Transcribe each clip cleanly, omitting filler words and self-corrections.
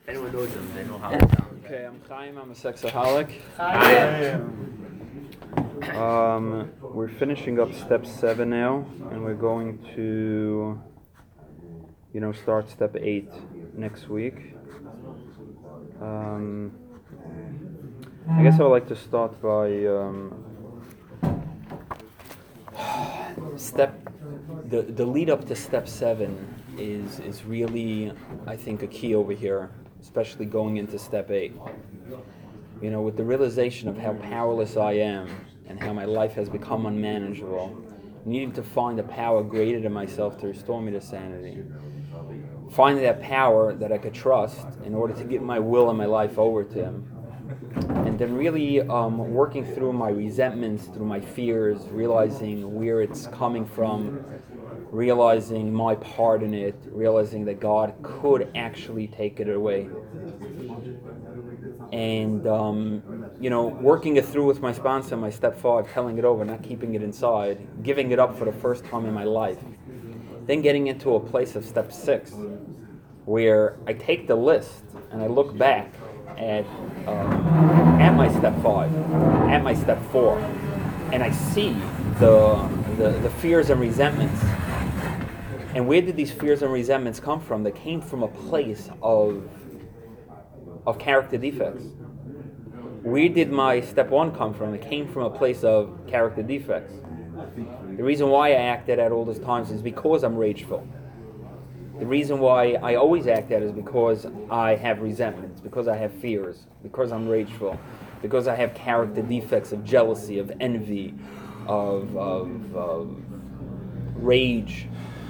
If anyone knows them, they know how it sounds. Okay, I'm Chaim, I'm a sexaholic. We're finishing up step 7 now, and we're going to, start step 8 next week. I guess I would like to start by the lead up to step 7 is really, I think, a key over here, especially going into step 8. With the realization of how powerless I am and how my life has become unmanageable, needing to find a power greater than myself to restore me to sanity. Finding that power that I could trust in order to give my will and my life over to Him. And then really working through my resentments, through my fears, realizing where it's coming from, realizing my part in it, realizing that God could actually take it away. And, working it through with my sponsor, my step 5, telling it over, not keeping it inside, giving it up for the first time in my life. Then getting into a place of step 6, where I take the list and I look back at my step 5, at my step 4, and I see the fears and resentments. And where did these fears and resentments come from? They came from a place of character defects. Where did my step 1 come from? It came from a place of character defects. The reason why I acted out all those times is because I'm rageful. The reason why I always act out is because I have resentments, because I have fears, because I'm rageful, because I have character defects of jealousy, of envy, of rage.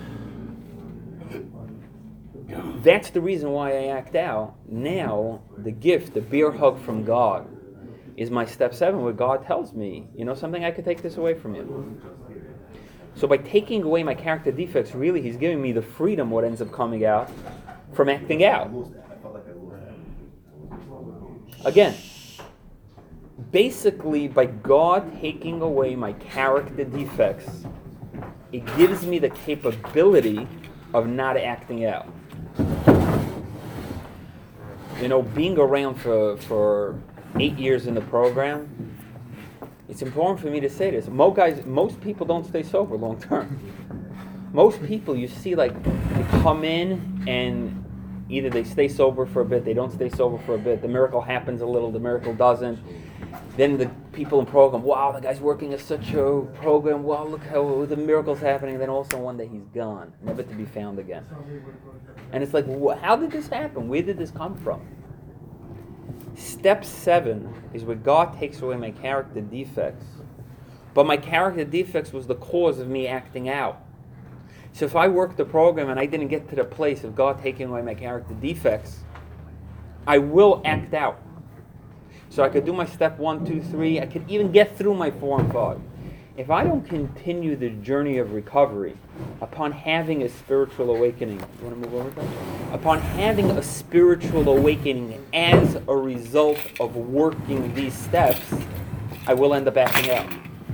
That's the reason why I act out. Now, the gift, the beer hug from God, is my step 7, where God tells me, something, I could take this away from you. So by taking away my character defects, really He's giving me the freedom, what ends up coming out, from acting out. Again, basically by God taking away my character defects, it gives me the capability of not acting out. Being around for 8 years in the program, it's important for me to say this. Most people don't stay sober long term. Most people you see, they come in and either they stay sober for a bit, they don't stay sober for a bit, the miracle happens a little, the miracle doesn't. Then the people in program, wow, the guy's working at such a program, wow, look how the miracle's happening. Then also one day he's gone, never to be found again. And it's like, how did this happen? Where did this come from? Step 7 is where God takes away my character defects. But my character defects was the cause of me acting out. So if I worked the program and I didn't get to the place of God taking away my character defects, I will act out. So I could do my step 1, 2, 3. I could even get through my 4 and 5. If I don't continue the journey of recovery, upon having a spiritual awakening, you want to move over that? Upon having a spiritual awakening as a result of working these steps, I will end up acting out.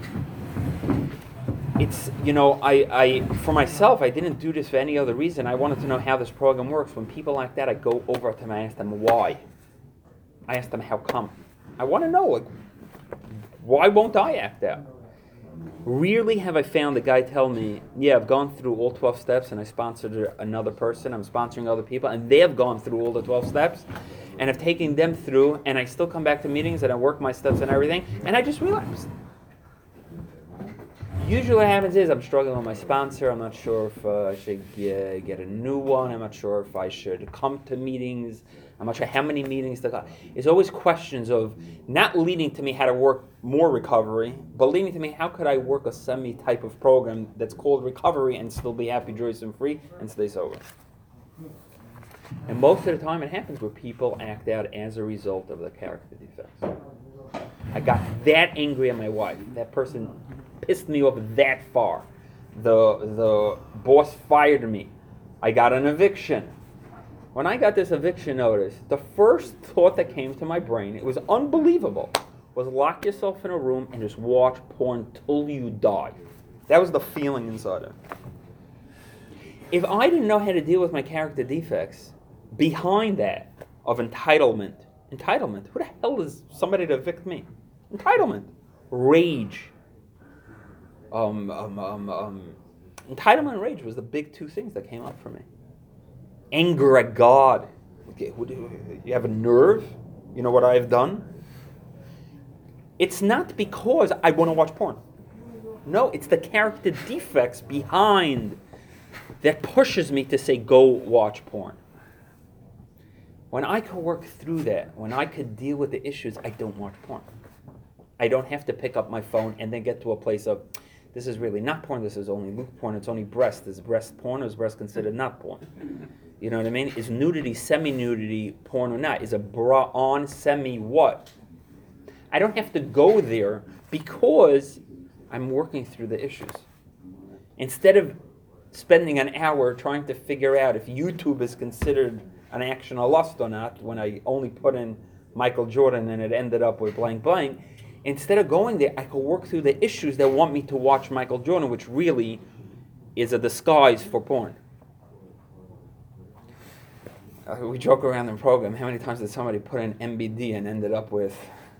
It's, I for myself, I didn't do this for any other reason. I wanted to know how this program works. When people like that, I go over to them, I ask them why. I ask them how come. I want to know, why won't I act out? Rarely have I found a guy tell me, yeah, I've gone through all 12 steps and I sponsored another person, I'm sponsoring other people, and they have gone through all the 12 steps, and I've taken them through, and I still come back to meetings and I work my steps and everything, and I just relapsed. Usually what happens is I'm struggling with my sponsor, I'm not sure if I should get a new one, I'm not sure if I should come to meetings, I'm not sure how many meetings to go. It's always questions of not leading to me how to work more recovery, but leading to me how could I work a semi-type of program that's called recovery and still be happy, joyous, and free and stay sober. And most of the time it happens where people act out as a result of the character defects. I got that angry at my wife. That person pissed me off that far. The boss fired me. I got an eviction. When I got this eviction notice, the first thought that came to my brain, it was unbelievable, was lock yourself in a room and just watch porn till you die. That was the feeling inside of it. If I didn't know how to deal with my character defects, behind that, of entitlement. Entitlement. Who the hell is somebody to evict me? Entitlement. Rage. Entitlement and rage was the big two things that came up for me. Anger at God. Okay, you have a nerve? You know what I've done? It's not because I want to watch porn. No, it's the character defects behind that pushes me to say, go watch porn. When I could work through that, when I could deal with the issues, I don't watch porn. I don't have to pick up my phone and then get to a place of, this is really not porn, this is only lewd porn, it's only breast. Is breast porn or is breast considered not porn? You know what I mean? Is nudity, semi-nudity porn or not? Is a bra on, semi-what? I don't have to go there because I'm working through the issues. Instead of spending an hour trying to figure out if YouTube is considered an action of lust or not, when I only put in Michael Jordan and it ended up with blank blank, instead of going there, I could work through the issues that want me to watch Michael Jordan, which really is a disguise for porn. We joke around in the program, how many times did somebody put in NBD and ended up with,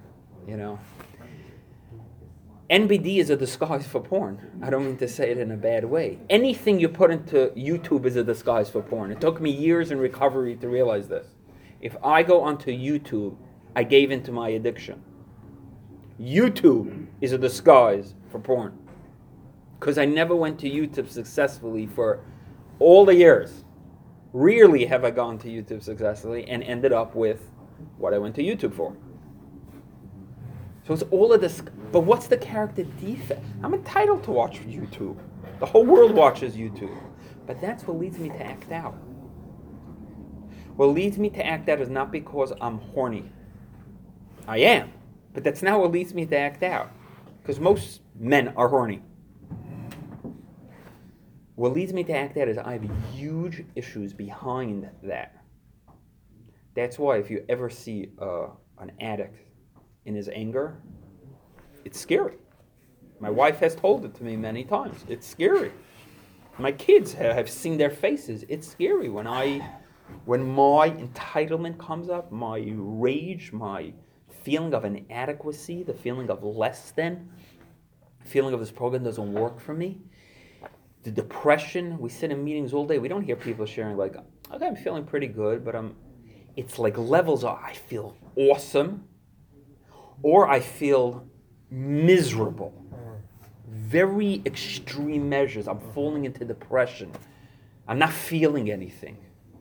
NBD is a disguise for porn. I don't mean to say it in a bad way. Anything you put into YouTube is a disguise for porn. It took me years in recovery to realize this. If I go onto YouTube, I gave into my addiction. YouTube is a disguise for porn. Because I never went to YouTube successfully for all the years. Rarely have I gone to YouTube successfully and ended up with what I went to YouTube for. So it's all of this, but what's the character defect? I'm entitled to watch YouTube. The whole world watches YouTube. But that's what leads me to act out. What leads me to act out is not because I'm horny. I am. But that's not what leads me to act out. Because most men are horny. What leads me to act out is I have huge issues behind that. That's why if you ever see an addict in his anger, it's scary. My wife has told it to me many times. It's scary. My kids have seen their faces. It's scary when my entitlement comes up, my rage, my feeling of inadequacy, the feeling of less than, feeling of this program doesn't work for me. The depression, we sit in meetings all day. We don't hear people sharing like, okay, I'm feeling pretty good, but it's like levels of I feel awesome or I feel miserable. Very extreme measures. I'm falling into depression. I'm not feeling anything.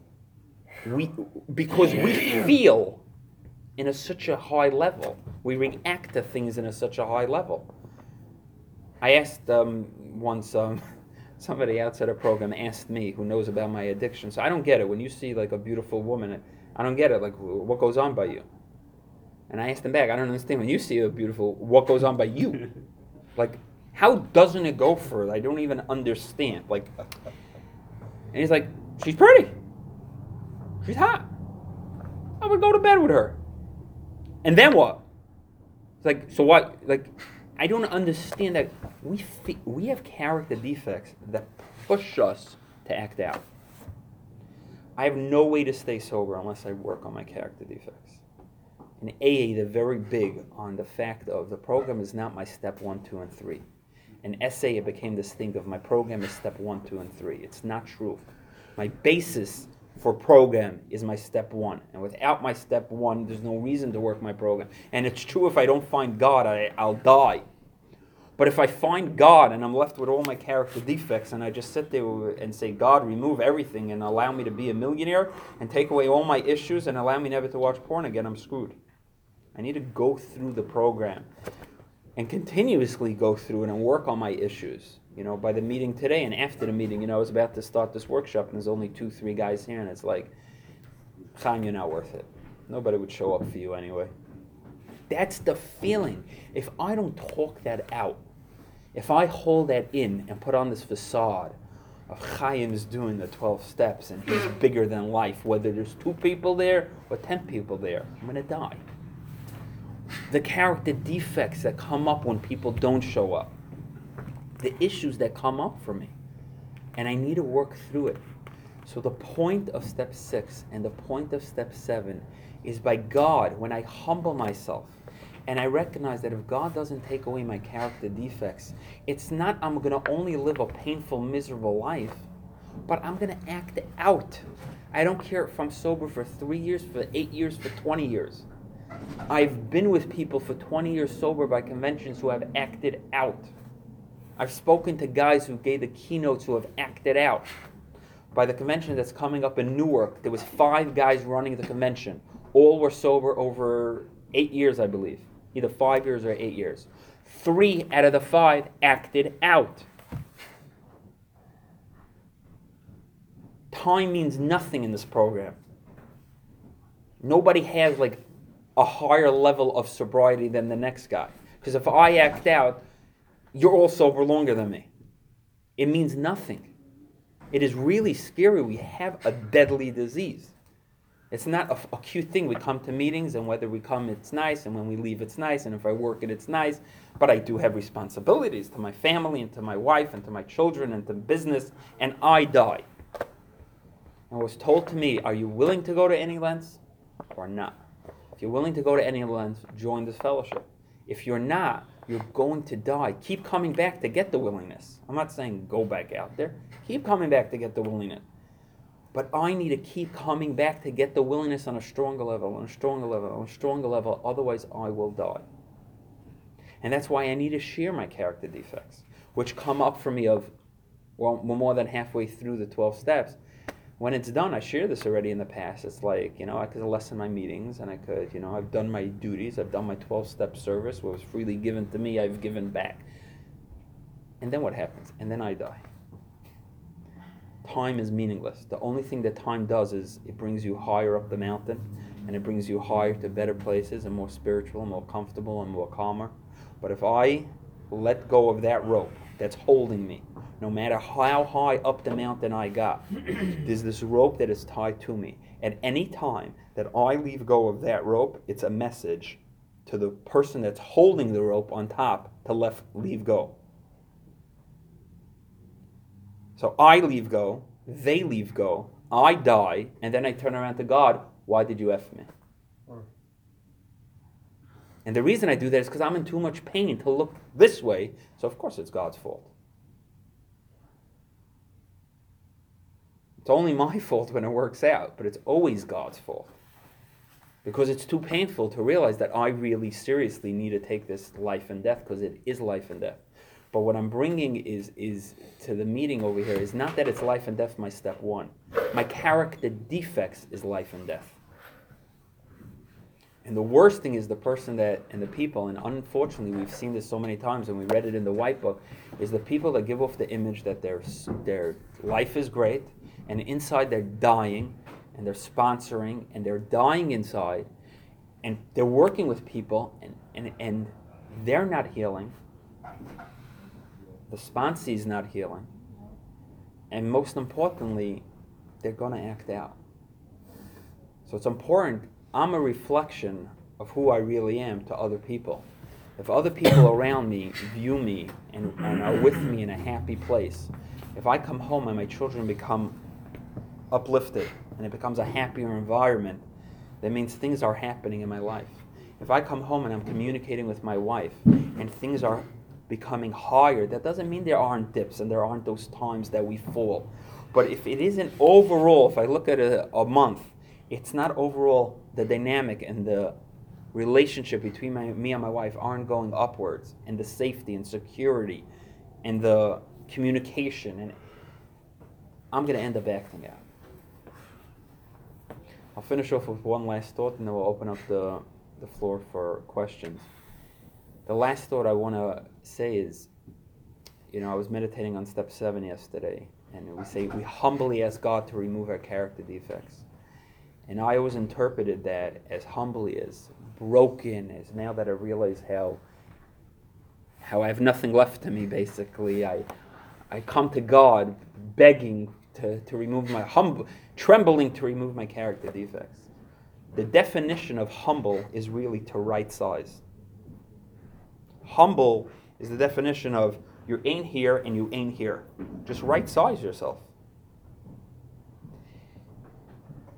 Because we feel in such a high level. We react to things in such a high level. I asked once, somebody outside a program asked me who knows about my addiction. So I don't get it. When you see like a beautiful woman, I don't get it. Like, what goes on by you? And I asked him back, I don't understand. When you see a beautiful, what goes on by you? Like, how doesn't it go further? I don't even understand. Like, and he's like, she's pretty. She's hot. I would go to bed with her. And then what? It's like, so what? Like, I don't understand that we have character defects that push us to act out. I have no way to stay sober unless I work on my character defects. In AA, they're very big on the fact of the program is not my step 1, 2, and 3. In SA, it became this thing of my program is step 1, 2, and 3. It's not true. My basis for program is my step 1. And without my step 1, there's no reason to work my program. And it's true if I don't find God, I'll die. But if I find God and I'm left with all my character defects and I just sit there and say, God, remove everything and allow me to be a millionaire and take away all my issues and allow me never to watch porn again, I'm screwed. I need to go through the program and continuously go through it and work on my issues. You know, by the meeting today and after the meeting, I was about to start this workshop and there's only 2-3 guys here and it's like, Chaim, you're not worth it. Nobody would show up for you anyway. That's the feeling. If I don't talk that out, if I hold that in and put on this facade of Chaim's doing the 12 steps and he's bigger than life, whether there's 2 people there or 10 people there, I'm going to die. The character defects that come up when people don't show up, the issues that come up for me, and I need to work through it. So the point of step 6 and the point of step 7 is by God, when I humble myself and I recognize that if God doesn't take away my character defects, it's not I'm going to only live a painful, miserable life, but I'm going to act out. I don't care if I'm sober for 3 years, for 8 years, for 20 years. I've been with people for 20 years sober by conventions who have acted out. I've spoken to guys who gave the keynotes who have acted out. By the convention that's coming up in Newark, there was 5 guys running the convention. All were sober over 8 years, I believe. Either 5 years or 8 years. 3 out of the 5 acted out. Time means nothing in this program. Nobody has like a higher level of sobriety than the next guy. Because if I act out, you're all sober longer than me. It means nothing. It is really scary. We have a deadly disease. It's not a cute thing. We come to meetings, and whether we come, it's nice, and when we leave, it's nice, and if I work it, it's nice. But I do have responsibilities to my family, and to my wife, and to my children, and to business, and I die. And it was told to me, are you willing to go to any lengths or not? If you're willing to go to any lengths, join this fellowship. If you're not, you're going to die. Keep coming back to get the willingness. I'm not saying go back out there. Keep coming back to get the willingness. But I need to keep coming back to get the willingness on a stronger level, on a stronger level, on a stronger level. Otherwise, I will die. And that's why I need to share my character defects, which come up for me we're more than halfway through the 12 steps. When it's done, I shared this already in the past. It's like, I could lessen my meetings, and I could, I've done my duties. I've done my 12-step service. What was freely given to me, I've given back. And then what happens? And then I die. Time is meaningless. The only thing that time does is it brings you higher up the mountain, and it brings you higher to better places and more spiritual and more comfortable and more calmer. But if I let go of that rope that's holding me, no matter how high up the mountain I got, there's this rope that is tied to me. At any time that I leave go of that rope, it's a message to the person that's holding the rope on top to leave go. So I leave go, they leave go, I die, and then I turn around to God, why did you F me? And the reason I do that is because I'm in too much pain to look this way, so of course it's God's fault. It's only my fault when it works out, but it's always God's fault. Because it's too painful to realize that I really seriously need to take this life and death, because it is life and death. But what I'm bringing is to the meeting over here is not that it's life and death, my step 1. My character defects is life and death. And the worst thing is the person and the people, and unfortunately we've seen this so many times, and we read it in the White Book, is the people that give off the image that their life is great, and inside they're dying, and they're sponsoring, and they're dying inside, and they're working with people, and they're not healing. The sponsee is not healing. And most importantly, they're going to act out. So it's important. I'm a reflection of who I really am to other people. If other people around me view me and are with me in a happy place, if I come home and my children become uplifted and it becomes a happier environment, that means things are happening in my life. If I come home and I'm communicating with my wife and things are becoming higher, that doesn't mean there aren't dips and there aren't those times that we fall. But if it isn't overall, if I look at a month, it's not overall the dynamic and the relationship between me and my wife aren't going upwards, and the safety and security and the communication, and I'm going to end up acting out. I'll finish off with one last thought, and then we'll open up the floor for questions. The last thought I want to say is, I was meditating on step 7 yesterday, and we humbly ask God to remove our character defects. And I always interpreted that as humbly, as broken, as now that I realize how I have nothing left to me, basically. I come to God begging to remove trembling to remove my character defects. The definition of humble is really to right size. Humble is the definition of you ain't here and you ain't here. Just right size yourself.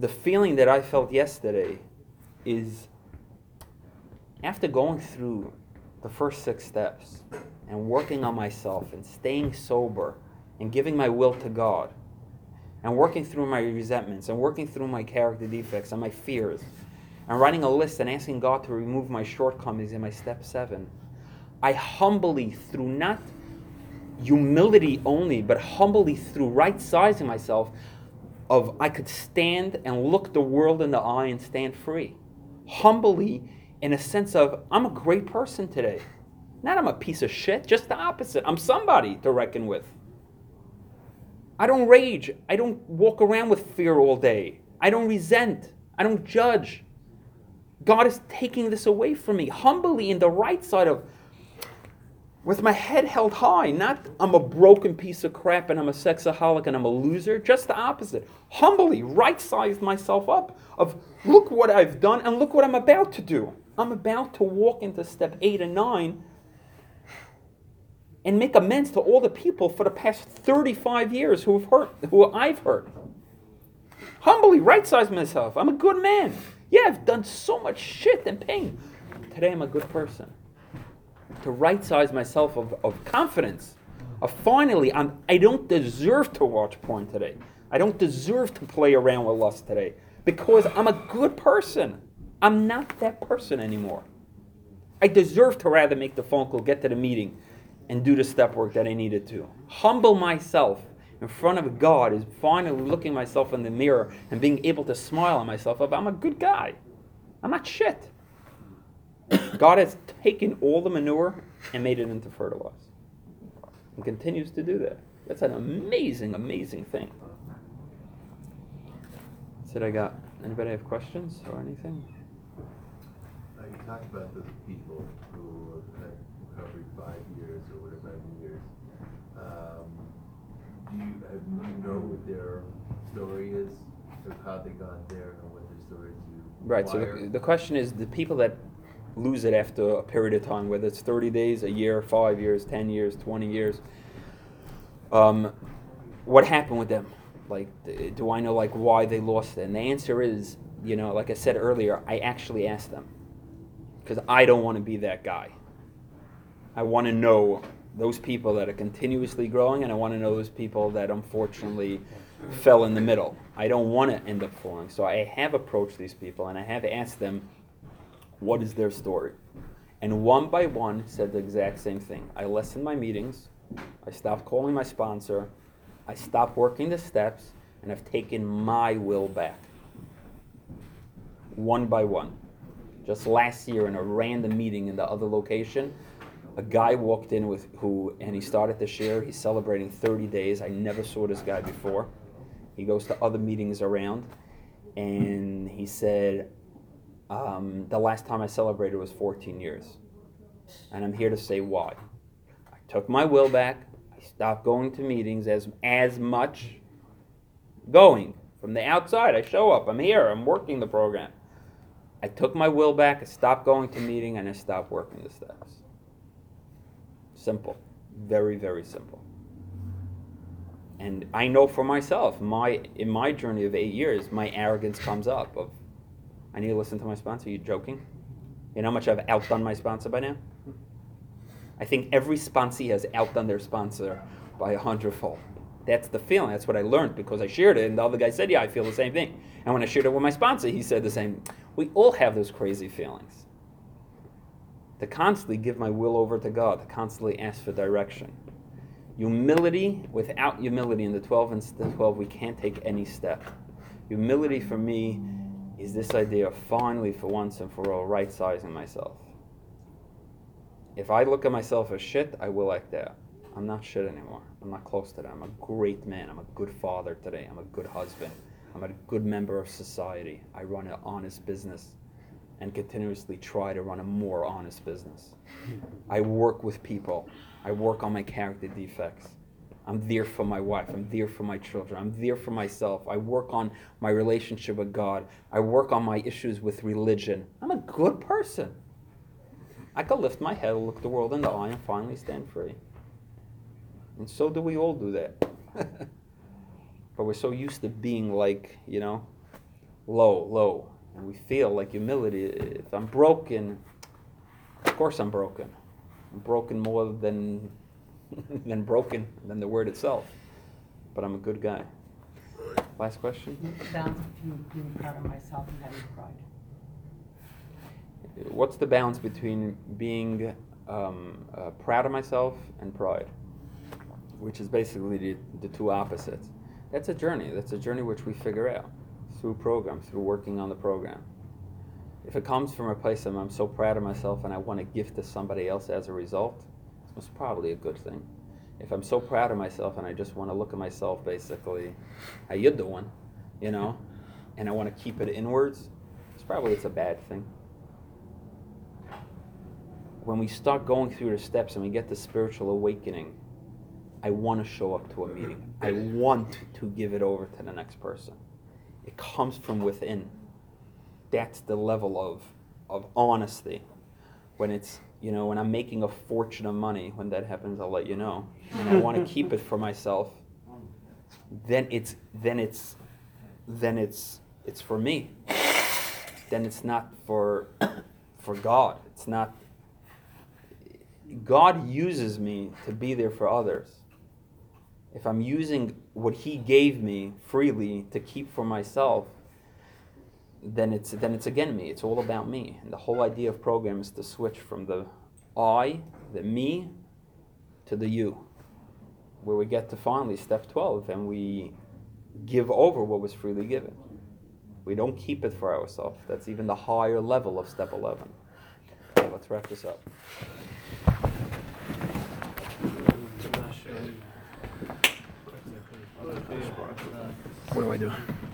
the feeling that I felt yesterday is after going through the first 6 steps and working on myself and staying sober and giving my will to God and working through my resentments and working through my character defects and my fears and writing a list and asking God to remove my shortcomings in my step 7, I humbly, through not humility only, but humbly through right-sizing myself, I could stand and look the world in the eye and stand free. Humbly, in a sense of, I'm a great person today. Not I'm a piece of shit, just the opposite. I'm somebody to reckon with. I don't rage. I don't walk around with fear all day. I don't resent. I don't judge. God is taking this away from me. Humbly in the right side of, with my head held high, not I'm a broken piece of crap and I'm a sexaholic and I'm a loser, just the opposite. Humbly right-sized myself up of look what I've done and look what I'm about to do. I'm about to walk into step 8 and 9 and make amends to all the people for the past 35 years who I've hurt. Humbly right-size myself. I'm a good man. Yeah, I've done so much shit and pain. Today I'm a good person. To right-size myself of confidence. Of finally, I don't deserve to watch porn today. I don't deserve to play around with lust today. Because I'm a good person. I'm not that person anymore. I deserve to rather make the phone call, get to the meeting, and do the step work that I needed to. Humble myself in front of God is finally looking myself in the mirror and being able to smile at myself of I'm a good guy. I'm not shit. God has taken all the manure and made it into fertilizer. And continues to do that. That's an amazing, amazing thing. That's it I got. Anybody have questions or anything? You talked about those people who have had recovery 5 years or whatever, 7 years. Do you know what their story is, of how they got there, and what their story is? Right, so the question is the people that lose it after a period of time, whether it's 30 days, a year, 5 years, 10 years, 20 years, what happened with them? Like, do I know like why they lost it? And the answer is, like I said earlier, I actually asked them. Because I don't want to be that guy. I want to know those people that are continuously growing, and I want to know those people that unfortunately fell in the middle. I don't want to end up falling. So I have approached these people, and I have asked them, what is their story? And one by one said the exact same thing. I lessened my meetings. I stopped calling my sponsor. I stopped working the steps, and I've taken my will back. One by one. Just last year in a random meeting in the other location, a guy walked in and he started to share. He's celebrating 30 days. I never saw this guy before. He goes to other meetings around, and he said, the last time I celebrated was 14 years. And I'm here to say why. I took my will back. I stopped going to meetings as much. Going. From the outside, I show up. I'm here. I'm working the program. I took my will back, I stopped going to meeting, and I stopped working the steps. Simple. Very, very simple. And I know for myself, in my journey of 8 years, my arrogance comes up of, I need to listen to my sponsor. Are you joking? You know how much I've outdone my sponsor by now? I think every sponsee has outdone their sponsor by 100-fold. That's the feeling. That's what I learned because I shared it, and the other guy said, yeah, I feel the same thing. And when I shared it with my sponsor, he said the same. We all have those crazy feelings. To constantly give my will over to God, to constantly ask for direction. Humility, without humility in the 12 and the 12, we can't take any step. Humility for me is this idea of finally, for once and for all, right-sizing myself. If I look at myself as shit, I will act out. I'm not shit anymore. I'm not close to that. I'm a great man. I'm a good father today. I'm a good husband. I'm a good member of society. I run an honest business and continuously try to run a more honest business. I work with people. I work on my character defects. I'm there for my wife. I'm there for my children. I'm there for myself. I work on my relationship with God. I work on my issues with religion. I'm a good person. I could lift my head, look the world in the eye, and finally stand free. And so do we all do that. But we're so used to being like, low. And we feel like humility. If I'm broken, of course I'm broken. I'm broken more than than the word itself. But I'm a good guy. Last question? What's the balance between being proud of myself and having pride? What's the balance between being proud of myself and pride? Which is basically the two opposites. That's a journey. That's a journey which we figure out through programs, through working on the program. If it comes from a place of I'm so proud of myself and I want to give to somebody else as a result, it's most probably a good thing. If I'm so proud of myself and I just want to look at myself basically, how you doing, and I want to keep it inwards, it's a bad thing. When we start going through the steps and we get the spiritual awakening, I want to show up to a meeting. I want to give it over to the next person. It comes from within. That's the level of honesty. When it's, when I'm making a fortune of money, when that happens, I'll let you know. And I want to keep it for myself. Then it's for me. Then it's not for God. It's not. God uses me to be there for others. If I'm using what He gave me freely to keep for myself, then it's again me. It's all about me. And the whole idea of program is to switch from the I, the me, to the you, where we get to finally step 12 and we give over what was freely given. We don't keep it for ourselves. That's even the higher level of step 11. Okay, let's wrap this up. What do I do?